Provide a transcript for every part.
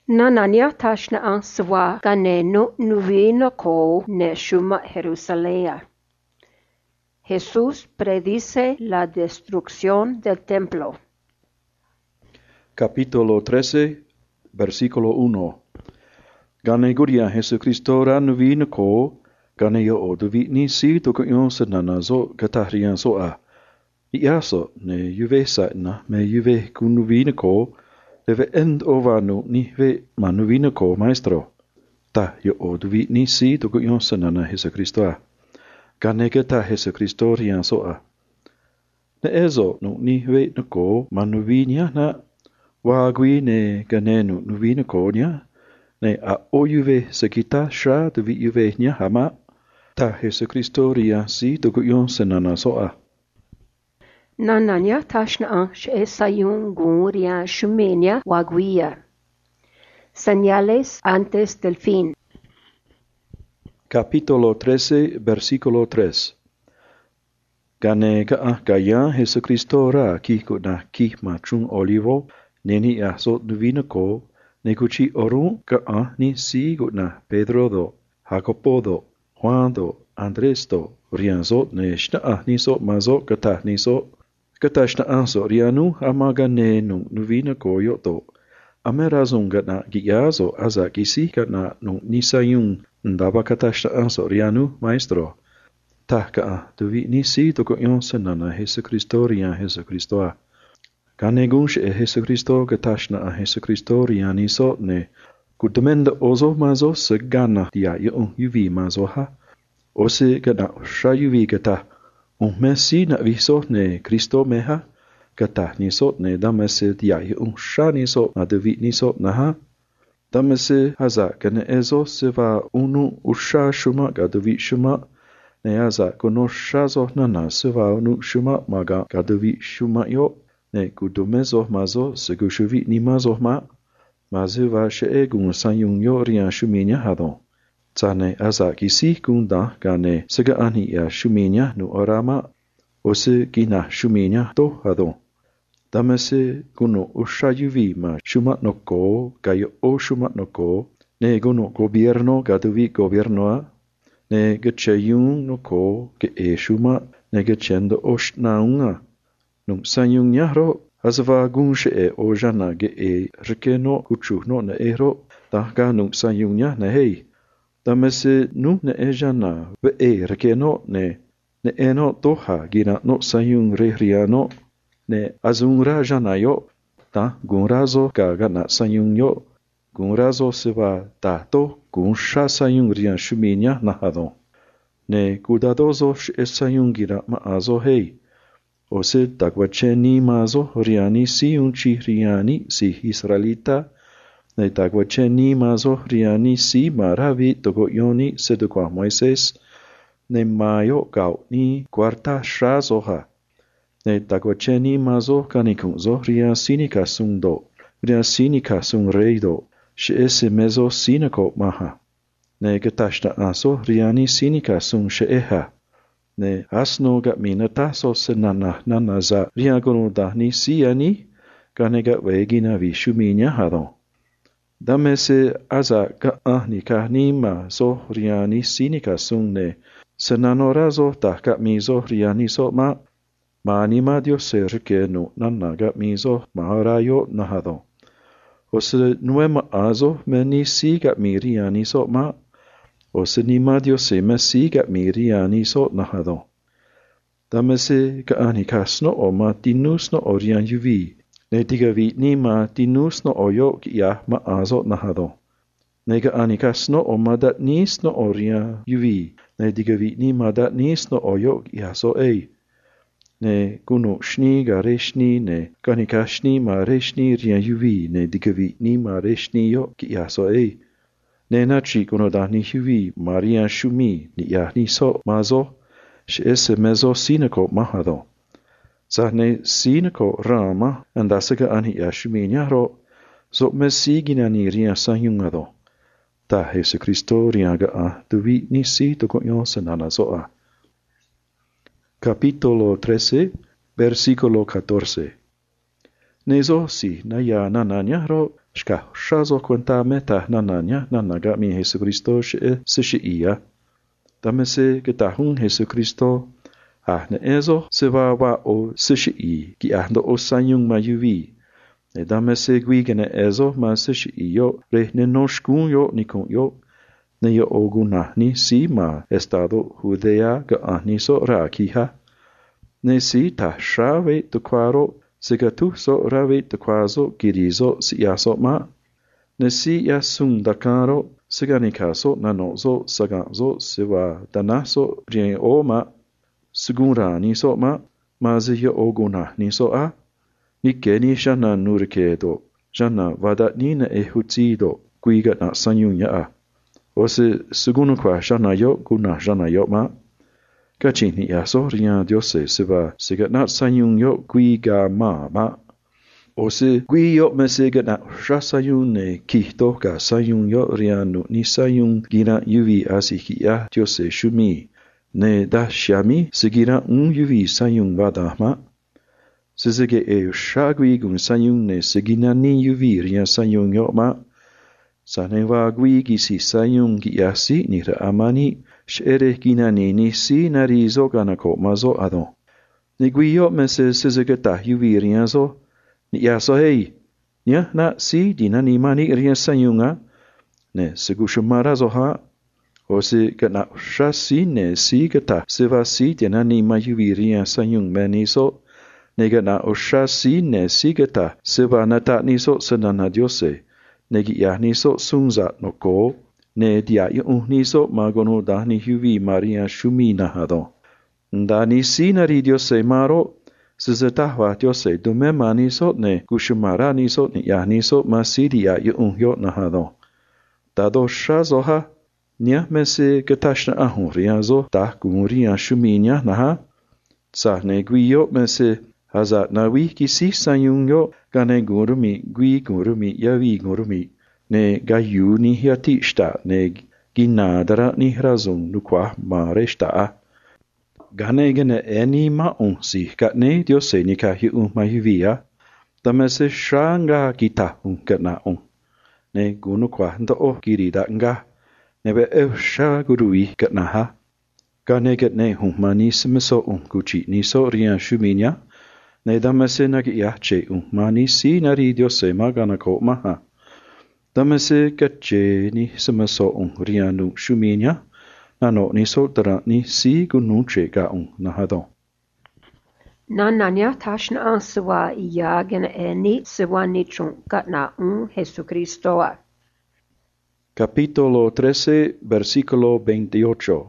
Nananya tashna ang swa ganeno nuvino ko ne shuma Jerusalén. Jesús predice la destrucción del templo. Capítulo 13, versículo 1. Gane guria Jesucristo ra nuvino ko, gane yo o duvitni si toko yon senana zo katahrian so a. Iaso ne juve saitna me juve kun nuvino ko, deve end ovanu ni ve manuvino ko maestro. Ta yo o duvitni si toko yon senana Jesucristo a. Gane gata Jesucristo rian so a. Ne ezo no ni ve no ko manuvinia na wagui ne ganenu nuvino ko nia. Ne a ojuve sekita shra de vi juve nia hama. Ta Jesucristo ria si toko yon senana so a. Nananya tashna ang sayun guria shumenia waguia. Señales antes del fin. Capítulo 13, versículo 3. Gane gaya Jesucristo ra ki na ki machung olivo, neni aso nuvino ko, nekuchi oru ni si na Pedro do, Jacopo do, Juan do, Andres do, rianzo ne shna niso mazo kata niso, kata shna anso rianu amaga ne nuvino ko yo do. Amerazung na giazo aza gisi na nisayung ndaba kata shna anso rianu maestro. Ta duvi nisi toko yon senana Jesucristo rian Jesucristo a. Ganegunsh Jesucristo katashna a Jesucristo riani so ne. Kutamenda ozo mazo segana dia yung yuvi mazo ha. Ose gana sha yuvi gata. Mesi na viso ne Cristo meha. Gata niso ne damese dia yung sha niso na duvi niso na ha. Damese haza gane ezo seva unu usha shuma gaduvi shuma. Ne aza konoshazo nana seva nu shuma maga gaduvi shuma yo. Ne kudomezo mazo segushuvi ni mazo ma. Maziva she gun sanyung yo rian shuminya hadon. Zane aza gisi gunda gane sega ani ya shuminya nu orama. Ose gina shuminya to hadon. Damese guno ushayuvi ma shuma noko gayo o shuma noko. Ne guno gobierno gaduvi gobiernoa. Ne gecheyung noko ge shuma ne gechendo oshnaunga. Nung sanyung nyahro hazva gunshe ojana ge rikeno kuchu no ne ehro tahga nung sanyung nyah ne hei. Damese nu ne ejana ve rikeno ne eno toha gina no sanyung rehriano ne azungra jana yo ta gunrazo gaga na sanyung yo. Gunrazo seva tato gunsha sanyung rian shuminya nahadon. Ne kudadozo sanyung gira maazo hei. Ose tagwacheni mazo riani si unchi riani si Israelita. Ne tagwacheni mazo riani si maravi togo yoni sedukwa Moises. Ne mayo gau ni quarta shrazoha. Ne tagwacheni mazo kanikunzo ria sinika sundo. Ria sinika sung reido. She ese mezo sinako maha. Ne gatashta aso riani sinika sung sheeha. Ne asno gat minata so senana nanaza riagono dahni siani ganega vegina vishuminya hadon. Damese aza ga ahni kahni ma so riani sinika sung ne senanorazo tahka mizo riani so ma anima dio serke no nanaga mizo maharayo nahadon. Ose nuema azo meni siga miriani so ma. Ose nima dio se me siga miriani so nahadon. Damese ka anikasno o ma tinus no orian yuvi. Ne digavi nima tinus no oyo ya ma azo nahadon. Ne ka anikasno o ma dat nis no orian yuvi. Ne digavi nima dat nis no oyo ya so ei. Ne kuno shni ga reshni ne kanikashni ma reshni rian yuvi ne digavi ni ma reshni yo ki yaso ei. Ne nachi kuno da ni yuvi ma rian shumi ni ya ni so mazo she ese mezo sinako mahado. Zahne sinako rama andasega ani ya shumi nyaro so mesigina ni rian sanyungado. Ta Jesucristo riaga a duvi ni si toko yon senana so a. Capítulo 13, versículo 14. Nezo si naya nananyahro Shka shazo kwenta meta nananya nanaga mi Jesucristo sishia. Tamese getahun Jesucristo ne ezo se va o sishi ki ahndo o sanyung mayuvi. Ne damese gwigene ezo ma sishi yo re ne noshkun yo nikon yo ne yo oguna ni si ma estado Judea ga ahniso rakiha. Ne si ta shave to kwaro sigatu so rave to kwazo girizo si yaso ma. Ne si yasung dakaro siganikaso nanozo saganzo siwa danaso rien o ma. Segura niso ma zia oguna niso a. Nike ni shana nurikedo. Shana vadat ni na ehutido guiga na sanyunya a. Ose segunu kwa shana yo guna shana yo ma. Kachini yaso rian diose siva sigat na sanyung yo guiga ma. Ose gui yo me sigat na shasayun ne kihto ka sanyung yo rianu ni sanyung gina yuvi asiki ya diose shumi. Ne da shami sigira yuvi sanyung vadahma. Sizige shagui gun sanyung ne sigina ni yuvi rian sanyung yo ma. Saneva gui gisi sanyung giasi ni ra amani shere gina ni si narizo ganako mazo adon. Ni gui yo me se sizige ta yuvi rian zo. Ni yaso hei. Nya na si dina ni mani rian sanyunga. Ne sigushamara zo ha. Ose gana shasi ne si gata siva si dina ni mayuvi rian sanyung meniso. Ne gana shasi ne si gata siva nata niso sanana diose. Negi ya niso sunza no ko. Ne dia yung niso magono da ni huvi maria shumi na hadon. Da ni si nari diose maro. Sizatahwa diose dume maniso ne kushumara niso ni ya niso masidi ya yung yo na hadon. Dado shazoha. Nya mese gatashna ahun riazo ta gumuria shuminya naha. Sa ne guiyo mese hazat nawi kisi sanyung yo gane gurumi gui gurumi yavi gurumi. Ne gayu ni hiati shta ne ginadara ni razung nukwa mare shta. Gane gane eni maun si katne diose ni kahi mayuvia. Tamese shanga kita katna ne gunukwa nda o girida nga. Nebe sha gurui katnaha. Gane gatne mani simiso guchi niso rian shuminya. Ne damase nagi yache mani si nari diose maganako maha. Damase gache ni simiso rianu shuminya. Nano niso dara ni si gununche ga nahadon. Nananya tashna ansawa iya gana eni siwa nichun katna Jesucristoa. Capítulo 13, versículo 28.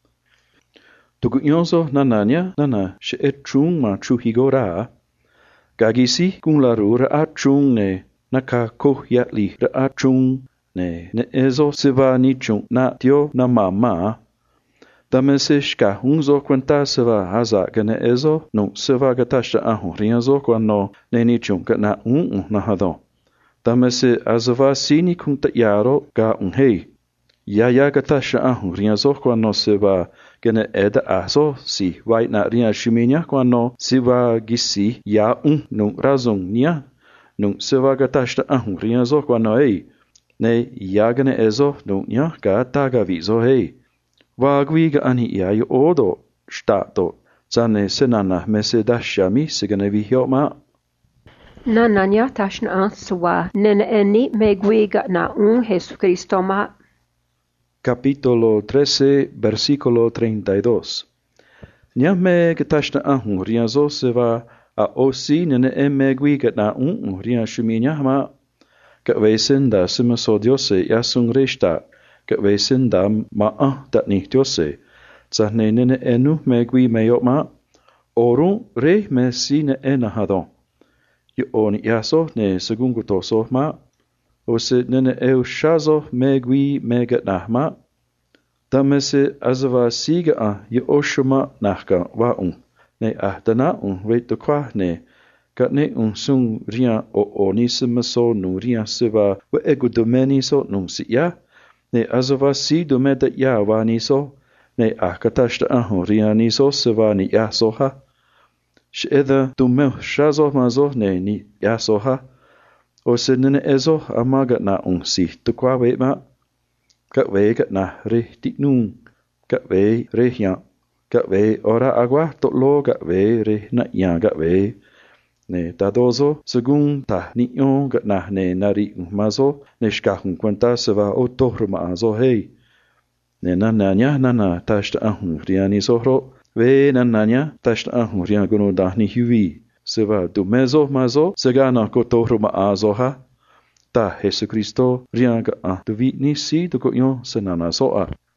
Tugunyoso nananya nana she'echung ma chuhigora. Gagisi kung laru ra'achung ne nakakohyatli ra'achung ne ezo siva nichung na tio na mama. Damese shka hunzo kwenta siva haza gane ezo no siva gatashta ahun rianzo kwano ne nichung na na hadon. Tamese azava sini kunta yaro ga hei. Ya gatasha ahun rianzo kwano siva gene eda aso si vai na rian shuminya kwano siva gisi ya nung razung nia. Nung siva gatashta ahun rianzo kwano hei. Ne ya gene ezo nung nia ga taga vizo hei. Vagwi ga ani ya yu odo shtato. Zane senana mese dashami sigane vihyo ma. Nananya tashna ansawa nene eni megwiga na Jesucristo ma. Capítulo 13, versículo 32. Nyame gatashna ahun rianzo siva a osi nene megwiga na rian shuminya ma. Kavesenda simaso diose yasung reshta. Kavesenda ma datni diose. Zahne nene enu megwi meyo ma. Orun re me si ne enahadon. Yo ni yaso ne segunguto so ma. Ose nene shazo megwi megat nahma. Tamese azava siga yo oshuma nahka wa Ne dana wait to kwa ne. Katne sung rian o nisemaso nu rian siva we egu domeni so nung si ya. Ne azava si domeda ya wa niso. Ne katashta rian niso siva ni ya soha. She'eda dumel shazo mazo ne ni yasoha. o se nene ezo amaga na si tukwa we ma ka we ka na re ti nung ka we re hya ka we ora agua to lo ka we re na ya ka we ne tadozo según ta ni on ka na ne nari mazo ne shka hun kwanta se va o tohrma azo hey ne na na tashta ahun riani sohro we na tashta ahun rian gono dahni hiwi se va du mezo mazo se gana ko tohrma azo ha ta Jesucristo rianga a tu vi ni si tu ko yo se nana so a